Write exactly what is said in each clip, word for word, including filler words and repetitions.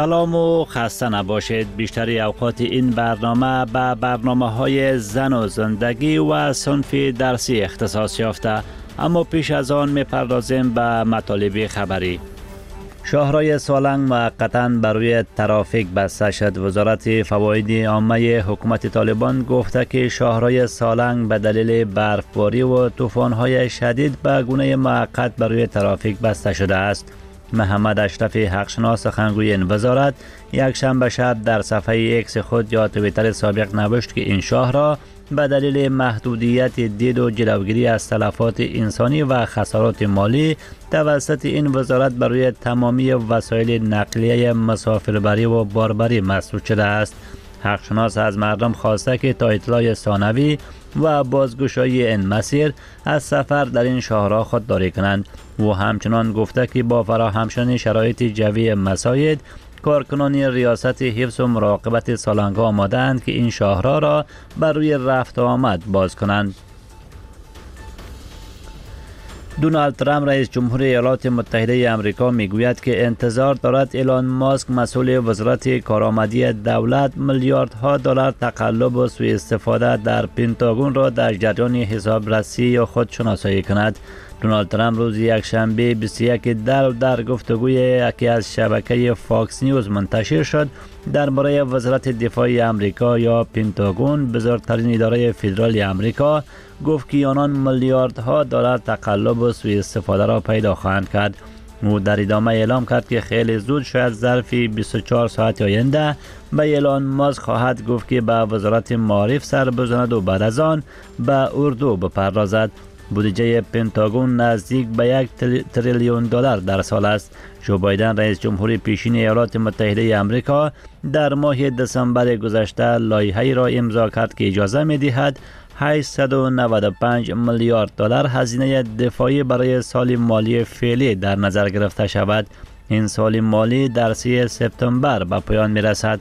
سلام و خسته نباشید. بیشتری اوقات این برنامه به برنامه های زن و زندگی و صنف درسی اختصاص یافته، اما پیش از آن میپردازیم به مطالب خبری. شاهرای سالنگ موقتاً بر روی ترافیک بسته شد. وزارت فواید عامه حکومت طالبان گفته که شاهرای سالنگ به دلیل برفباری و طوفان‌های شدید به گونه موقت بر روی ترافیک بسته شده است. محمد اشرف حقشناس سخنگوی این وزارت یک شنبه شب در صفحه ایکس خود یا توییتر سابق نوشت که این شاهرا به دلیل محدودیت دید و جلوگیری از تلفات انسانی و خسارات مالی توسط این وزارت بر روی تمامی وسایل نقلیه مسافربری و باربری مسدود شده است. حقشناس از مردم خواسته که تا اطلاع ثانوی و بازگشایی این مسیر از سفر در این شاهرا خودداری کنند. و همچنان گفته که با فراهم شدن شرایط جوی مساعد، کارکنان ریاست حفظ و مراقبت سالنگ آماده‌اند که این شاهرا را بر روی رفت و آمد باز کنند. دونالد ترامپ رئیس جمهور ایالات متحده آمریکا میگوید که انتظار دارد ایلان ماسک مسئول وزارت کارآمدی دولت میلیاردها دلار تقلب و سوء استفاده در پنتاگون را در جریان حسابرسی خود شناسایی کند. دونالد ترامپ روز یکشنبه بیست و یک در در گفتگوی یکی از شبکه فاکس نیوز منتشر شد درباره وزارت دفاع آمریکا یا پنتاگون، بزرگترین اداره فدرال آمریکا، گفت که آنان میلیاردها دلار تقلب و سوء استفاده را پیدا خواهند کرد. او در ادامه اعلام کرد که خیلی زود شاید ظرف بیست و چهار ساعت آینده به ایلان ماسک خواهد گفت که به وزارت معارف سر بزند و بعد از آن به اردو بپردازد. بودجه پنتاگون نزدیک به یک تریلیون دلار در سال است. جو بایدن رئیس جمهور پیشین ایالات متحده آمریکا در ماه دسامبر گذشته لایحه‌ای را امضا کرد که اجازه می‌دهد هشتصد و نود و پنج میلیارد دلار هزینه دفاعی برای سال مالی فعلی در نظر گرفته شود. این سال مالی در سوم سپتامبر به پایان می‌رسد.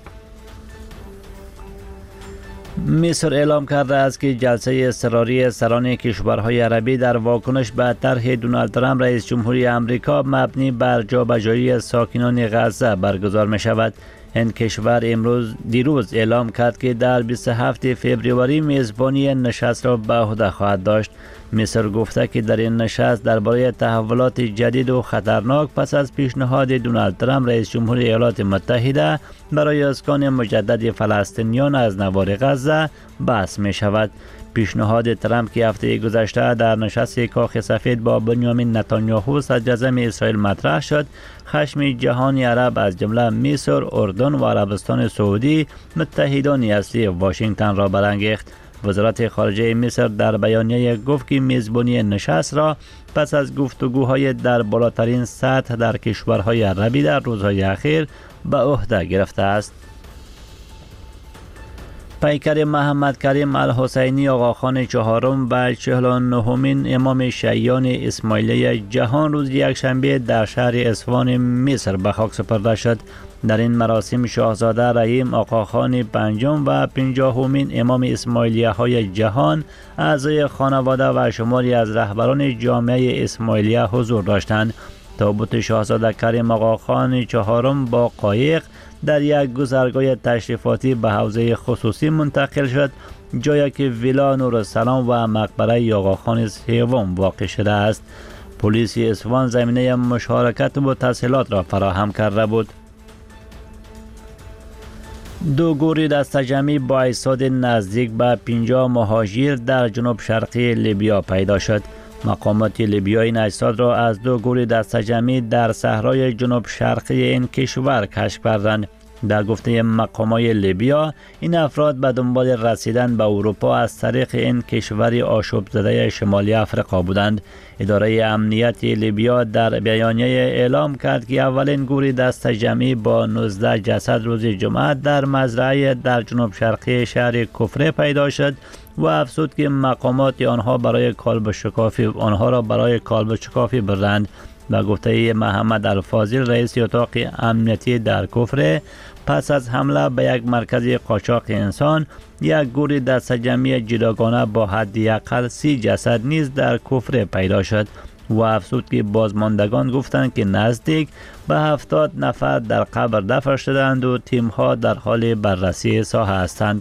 مصر اعلام کرده است که جلسه اضطراری سران کشورهای عربی در واکنش به طرح دونالد ترامپ رئیس جمهوری آمریکا مبنی بر جابجایی ساکنان غزه برگزار می شود. این کشور امروز دیروز اعلام کرد که در بیست و هفتم فوریه میزبانی نشست را به عهده خواهد داشت. مصر گفته که در این نشست درباره تحولات جدید و خطرناک پس از پیشنهاد دونالد ترامپ رئیس جمهور ایالات متحده برای اسکان مجدد فلسطینیان از نوار غزه بحث می شود. پیشنهاد ترامپ که هفته گذشته در نشست کاخ سفید با بنیامین نتانیاهو صدر اعظم اسرائیل مطرح شد، خشم جهان عرب از جمله مصر، اردن و عربستان سعودی متحدان اصلی واشنگتن را برانگیخت. وزارت خارجه مصر در بیانیه گفت که میزبانی نشست را پس از گفتگوهای در بالاترین سطح در کشورهای عربی در روزهای اخیر به عهده گرفته است. پیکر محمد کریم الحسینی آقاخان چهارم و چهل و نهمین امام شیعیان اسماعیلی جهان روز یکشنبه در شهر اصفهان مصر به خاک سپرده شد. در این مراسم شاهزاده رحیم آقاخان پنجم و پنجاهمین امام اسماعیلیه های جهان اعضای خانواده و شماری از رهبران جامعه اسماعیلیه حضور داشتند. تابوت شاهزاده کریم آقاخان چهارم با قایق در یک گذرگاه تشریفاتی به حوزه خصوصی منتقل شد، جایی که ویلا نورالسلام و مقبره آقاخان سوم واقع شده است. پلیس اصفهان زمینه مشارکت و تسهیلات را فراهم کرده بود. دو گروه دسته‌جمعی با اجساد نزدیک به پنجاه مهاجر در جنوب شرقی لیبیا پیدا شد. مقامات لیبیایی این اجساد را از دو گروه دسته‌جمعی در صحرای جنوب شرقی این کشور کشف کردند. در گفته مقامات لیبیا، این افراد به دنبال رسیدن به اروپا از طریق این کشور آشوب زده شمالی افریقا بودند. اداره امنیت لیبیا در بیانیه اعلام کرد که اولین گروه دسته‌جمعی با نوزده جسد روز جمعه در مزرعه در جنوب شرقی شهر کفره پیدا شد و افزود که مقامات آنها برای کالب شکافی آنها را برای کالب شکافی بردند. به گفته محمد الفاضل رئیس اتاق امنیتی در کفر، پس از حمله به یک مرکز قاچاق انسان، یک گروه دسته‌جمعی جداگانه با حداقل سی جسد نیز در کفر پیدا شد. و افزود که بازماندگان گفتند که نزدیک به هفتاد نفر در قبر دفن شدند و تیم‌ها در حال بررسی ساحه هستند.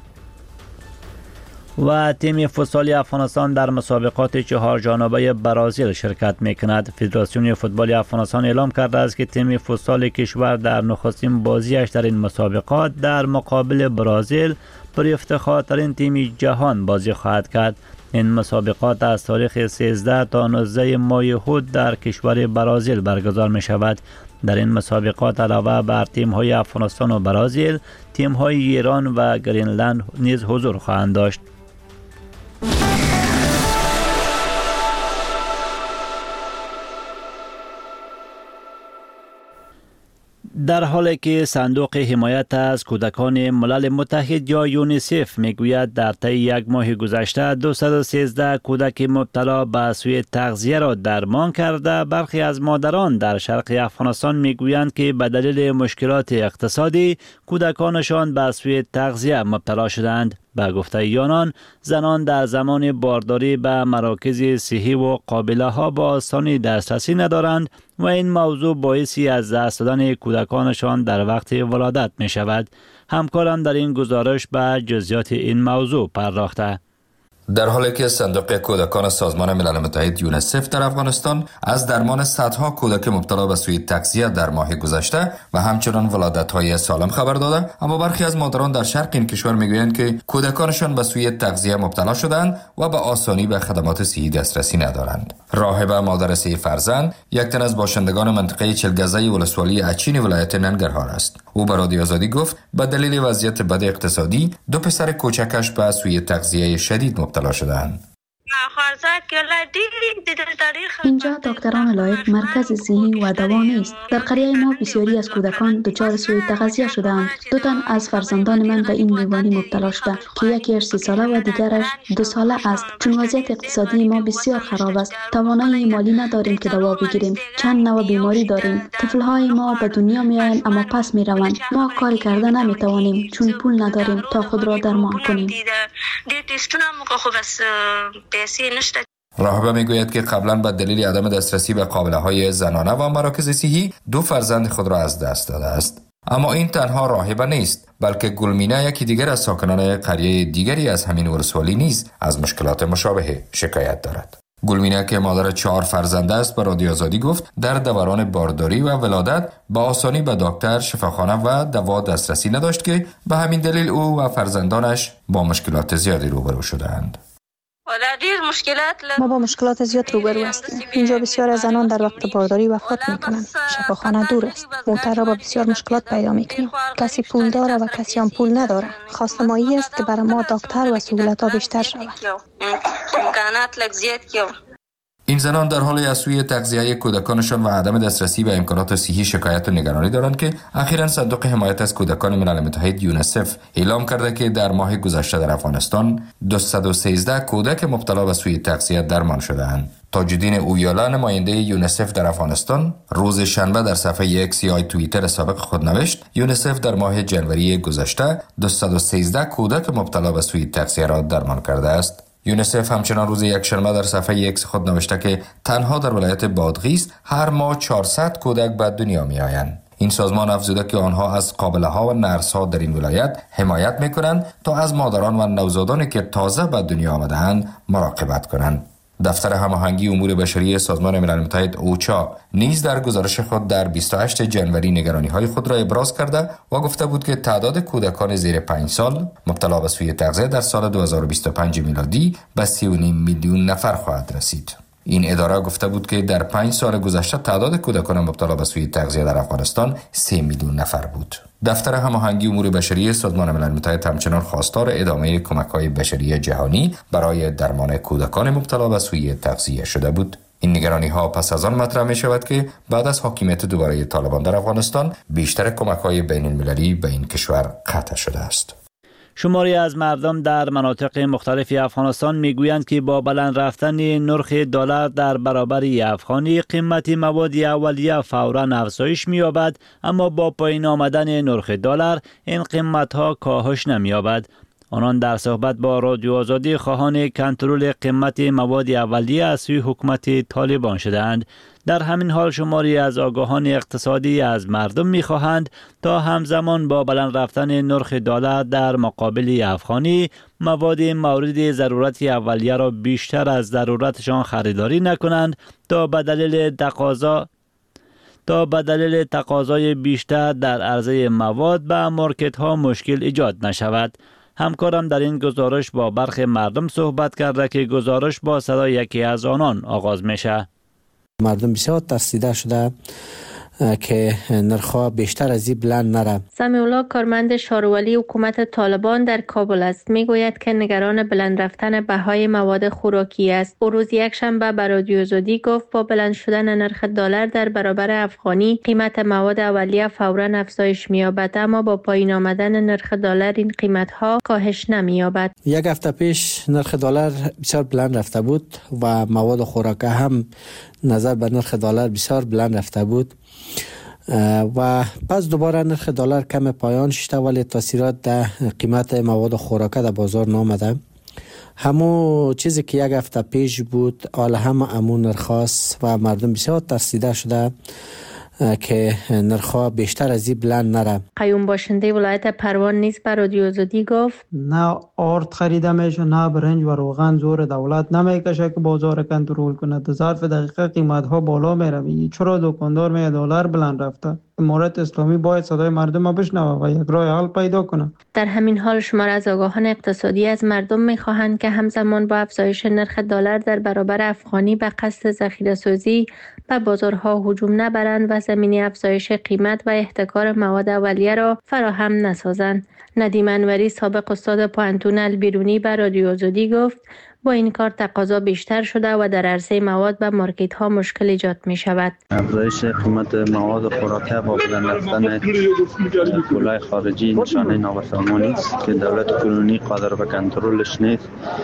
و تیم فوتسال افغانستان در مسابقات چهار جانبه برازیل شرکت می‌کند. فدراسیون فوتبال افغانستان اعلام کرده است که تیم فوتسال کشور در نخستین بازیش در این مسابقات در مقابل برازیل پر افتخارترین تیم جهان بازی خواهد کرد. این مسابقات از تاریخ سیزده تا نوزده ماه هود در کشور برازیل برگزار می شود. در این مسابقات علاوه بر تیم های افغانستان و برازیل، تیم های ایران و گرینلند نیز حضور خواهند داشت. در حالی که صندوق حمایت از کودکان ملل متحد یا یونیسف میگوید در طی یک ماه گذشته دویست و سیزده کودک مبتلا به سوء تغذیه را درمان کرده، برخی از مادران در شرق افغانستان میگویند که به دلیل مشکلات اقتصادی کودکانشان به سوء تغذیه مبتلا شدند. به گفته آنان، زنان در زمان بارداری به مراکز صحی و قابله ها با آسانی دسترسی ندارند و این موضوع باعثی از دست دادن کودکانشان در وقت ولادت می شود. همکاران در این گزارش به جزئیات این موضوع پرداخته. در حالی که صندوق کودکان سازمان ملل متحد یونیسف در افغانستان از درمان صدها کودک مبتلا به سوء تغذیه در ماه گذشته و همچنان ولادت‌های سالم خبر داده، اما برخی از مادران در شرق این کشور میگویند که کودکانشان به سوء تغذیه مبتلا شدند و به آسانی به خدمات صحی دسترسی ندارند. راهبه مادر سه فرزند، یک تن از باشندگان منطقه چلگزه ولسوالی اچین ولایت ننگرهار است. او به رادیو آزادی گفت به دلیل وضعیت بد اقتصادی دو پسر کوچکش به سوء تغذیه شدید مبتلا شدند. اینجا دکتران لایق مرکز صحی و دوا نیست. در قریه ما بسیاری از کودکان دچار سوء تغذیه شدند. دو تن از فرزندان من به این بیماری مبتلا شده که یکیش سی ساله و دیگرش دو ساله است. چون وضعیت اقتصادی ما بسیار خراب است، توانایی مالی نداریم که دوا بگیریم. چند نوع بیماری داریم. طفلهای ما به دنیا میآیند اما پس میروند. ما کاری کرده نمیتوانیم چون پول نداریم تا خود را درمان کنیم. راهبه میگوید که قبلا به دلیل عدم دسترسی به قابله های زنانه و مراکز صحی دو فرزند خود را از دست داده است. اما این تنها راهبه نیست، بلکه گلمینه یکی دیگر از ساکنان قریه دیگری از همین ولسوالی نیز از مشکلات مشابه شکایت دارد. گلمینه که مادر چهار فرزند است به رادیو آزادی گفت در دوران بارداری و ولادت با آسانی به دکتر، شفاخانه و دوا دسترسی نداشت که به همین دلیل او و فرزندانش با مشکلات زیادی روبرو شدند. ما با مشکلات زیاد روبرو هستیم. اینجا بسیار از زنان در وقت بارداری وفات میکنند. شفاخانه دور است. موتر را با بسیار مشکلات پیدا میکنیم. کسی پول داره و کسی هم پول نداره. خواست ما این است که برای ما دکتر و سهولت ها بیشتر شود. این زنان در حال از سوء تغذیه کودکانشان و عدم دسترسی به امکانات صحی شکایت و نگرانی دارند که اخیراً صندوق حمایت از کودکان ملل متحد یونیسف اعلام کرده که در ماه گذشته در افغانستان دویست و سیزده کودک مبتلا به سوء تغذیه درمان شده‌اند. تاج‌الدین اویالا، نماینده یونیسف در افغانستان، روز شنبه در صفحه اکس یا توییتر سابق خود نوشت یونیسف در ماه جنوری گذشته دویست و سیزده کودک مبتلا به سوء تغذیه را درمان کرده است. یونیسف همچنان روز یکشنبه در صفحه اکس خود نوشته که تنها در ولایت بادغیس هر ماه چهارصد کودک به دنیا می آیند. این سازمان افزوده که آنها از قابله ها و نرس ها در این ولایت حمایت می کنند تا از مادران و نوزادانی که تازه به دنیا آمده‌اند مراقبت کنند. دفتر هماهنگی امور بشری سازمان ملل متحد اوچا نیز در گزارش خود در بیست و هشتم ژانویه نگرانی‌های خود را ابراز کرده و گفته بود که تعداد کودکان زیر پنج سال مبتلا به سوء تغذیه در سال دو هزار و بیست و پنج میلادی به سی و نیم میلیون نفر خواهد رسید. این اداره گفته بود که در پنج سال گذشته تعداد کودکان مبتلا به سوء تغذیه در افغانستان سه میلیون نفر بود. دفتر هماهنگی امور بشری سازمان ملل متحد همچنان خواستار ادامه کمک‌های بشری جهانی برای درمان کودکان مبتلا به سوء تغذیه شده بود. این نگرانی‌ها پس از آن مطرح می‌شود که بعد از حاکمیت دوباره طالبان در افغانستان بیشتر کمک‌های بین‌المللی به این کشور قطع شده است. شماری از مردم در مناطق مختلف افغانستان میگویند که با بلند رفتن نرخ دلار در برابر افغانی قیمت مواد اولیه فوراً افزایش می‌یابد، اما با پایین آمدن نرخ دلار این قیمت‌ها کاهش نمی‌یابد. آنان در صحبت با رادیو آزادی خواهان کنترل قیمت مواد اولیه از سوی حکومت طالبان شدند. در همین حال شماری از آگاهان اقتصادی از مردم می‌خواهند تا همزمان با بلند رفتن نرخ دلار در مقابل افغانی مواد مورد ضرورت اولیه را بیشتر از ضرورتشان خریداری نکنند تا به دلیل تقاضا تا به دلیل تقاضای بیشتر در عرضه مواد به مارکت ها مشکل ایجاد نشود. همکارم در این گزارش با برخی مردم صحبت کرده که گزارش با صدای یکی از آنان آغاز میشه. مردم بسیار ترسیده شده که نرخ‌ها بیشتر از این بلند نره. سمیعالله کارمند شاروالی حکومت طالبان در کابل است. میگوید که نگران بلند رفتن بهای مواد خوراکی است. او روز یک شنبه به رادیو آزادی گفت با بلند شدن نرخ دلار در برابر افغانی قیمت مواد اولیه فوراً افزایش می‌یابد، اما با پایین آمدن نرخ دلار این قیمت‌ها کاهش نمی‌یابد. یک هفته پیش نرخ دلار بسیار بلند رفته بود و مواد خوراکی هم نظر به نرخ دلار بسیار بلند رفته بود و پس دوباره نرخ دلار کم پایان شده، ولی تاثیرات در قیمت مواد خوراکی در بازار نامده. همون چیزی که یک هفته پیش بود حالا هم همون نرخ است و مردم بسیار ترسیده شده که نرخ‌ها بیشتر از این بلند نره. قیوم باشنده ولایت پروان نیز بر رادیو آزادی گفت نه آرد خریده میشه، نه برنج و روغن زور دولت نمیکشه که بازار کنترل کنه. در ظرف دقیقه قیمت ها بالا میره. چرا دکاندار میگه دلار بلند رفته؟ امارت اسلامی باید صدای مردم رو بشنوه و یک راه حل پیدا کنه. در همین حال شمار از آگاهان اقتصادی از مردم میخواهند که همزمان با افزایش نرخ دلار در برابر افغانی به قصد ذخیره سازی به بازارها هجوم نبرند و زمینه افزایش قیمت و احتکار مواد اولیه را فراهم نسازند. ندیم انوری سابق استاد پوهنتون البیرونی به رادیو آزادی گفت با این کار تقاضا بیشتر شده و در عرصه مواد به مارکت ها مشکل ایجاد می شود. افزایش قیمت مواد خوراکی با بلند رفتن پولای خارجی نشانه نابسامانی است که دولت کنونی قادر به کنترلش نیست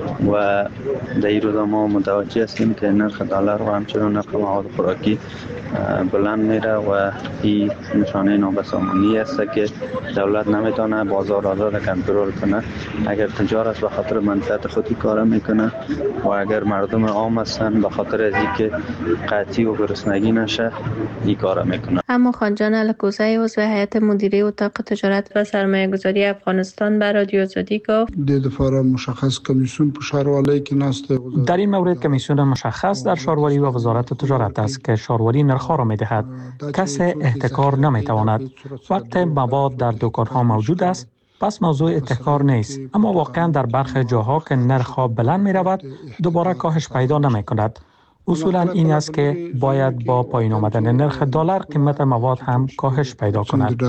و در این روزا ما متوجه هستیم که نرخ دلار و همچنان نرخ مواد خوراکی بلند میره و این نشانه نابسامانی است که دولت نمیتونه بازار آزاد کنترل کنه. اگر تجارت به خاطر منفعت خودی کار میکنه و اگر مردم عام هستن به خاطر از اینکه قحطی و گرسنگی نشه این کارا میکنه. اما خانجان الکوزی عضو هیئت مدیره اتاق تجارت و سرمایه گذاری افغانستان بر رادیو آزادی گفت د دفعه مشخص کمیسیون په شاروالی کې نسته. در این مورد کمیسیون مشخص در شاروالی و وزارت تجارت است که شاروالی نرخ را میدهد. کس احتکار نمیتواند. وقت مواد در دکان ها موجود است پس موضوع احتکار نیست، اما واقعا در برخی جاها که نرخ ها بلند می رود دوباره کاهش پیدا نمی کند. اصولا این است که باید با پایین آمدن نرخ دلار قیمت مواد هم کاهش پیدا کند.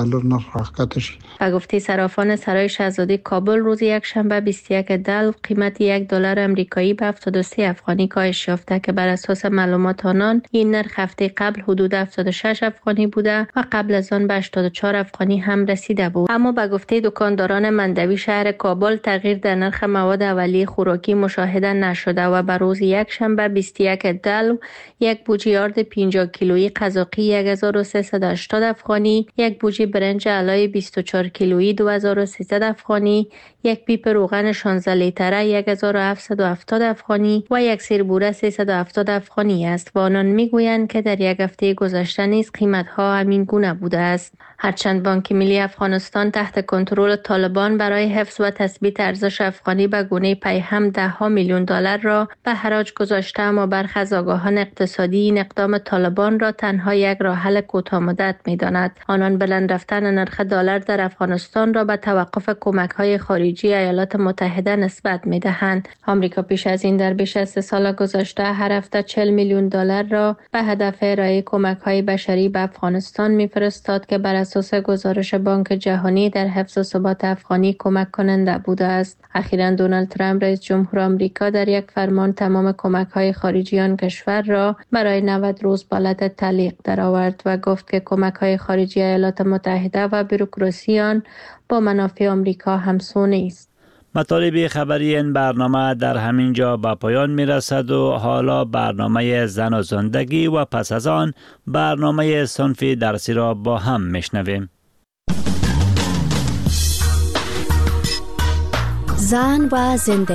به گفته صرافان سرای شاهزاده کابل روز یک شنبه بیست و یک دلو قیمت یک دلار آمریکایی به هفتاد و سه افغانی کاهش یافته که بر اساس معلومات آنان این نرخ هفته قبل حدود هفتاد و شش افغانی بوده و قبل از آن به هشتاد و چهار افغانی هم رسیده بود. اما به گفته دکانداران مندوی شهر کابل تغییر در نرخ مواد اولیه خوراکی مشاهده نشده و بر روز یک شنبه بیست و یک دلو یک بوجی آرد پنجاه کیلویی قزاقی یک هزار و سیصد و هشتاد افغانی، یک بوجی برنج علای بیست و چهار کیلویی دو هزار و سیصد افغانی، یک پیپ روغن شانزده لیتره یک هزار و هفتصد و هفتاد افغانی و یک سیربوره سیصد و هفتاد افغانی است و آنان میگویند که در یک هفته گذشته نیز قیمت‌ها همین گونه بوده است. هرچند بانک ملی افغانستان تحت کنترل طالبان برای حفظ و تثبیت ارزش افغانی به گونه پیهم ده ها میلیون دلار را به حراج گذاشته، اما برخی از آگاهان اقتصادی این اقدام طالبان را تنها یک راه حل کوتاه‌مدت می‌دانند. آنان بلند رفتن نرخ دلار در افغانستان را به توقف کمک‌های خارجی ایالات متحده نسبت می‌دهند. آمریکا پیش از این در بیش از سه سال گذشته هر هفته چهل میلیون دلار را به هدف ارائه کمک‌های بشری به افغانستان می‌فرستاد که بر اساس گزارش بانک جهانی در حفظ و ثبات افغانی کمک کننده بوده است. اخیراً دونالد ترامپ رئیس جمهور آمریکا در یک فرمان تمام کمک‌های خارجی آن کشور را برای نود روز به حالت تعلیق درآورد و گفت که کمک‌های خارجی ایالات متحده و بوروکراسی آن با منافع آمریکا همسو نیست. مطالب خبری این برنامه در همین جا به پایان می رسد و حالا برنامه زن و زندگی و پس از آن برنامه صنف درسی را با هم می شنویم. زن و زندگی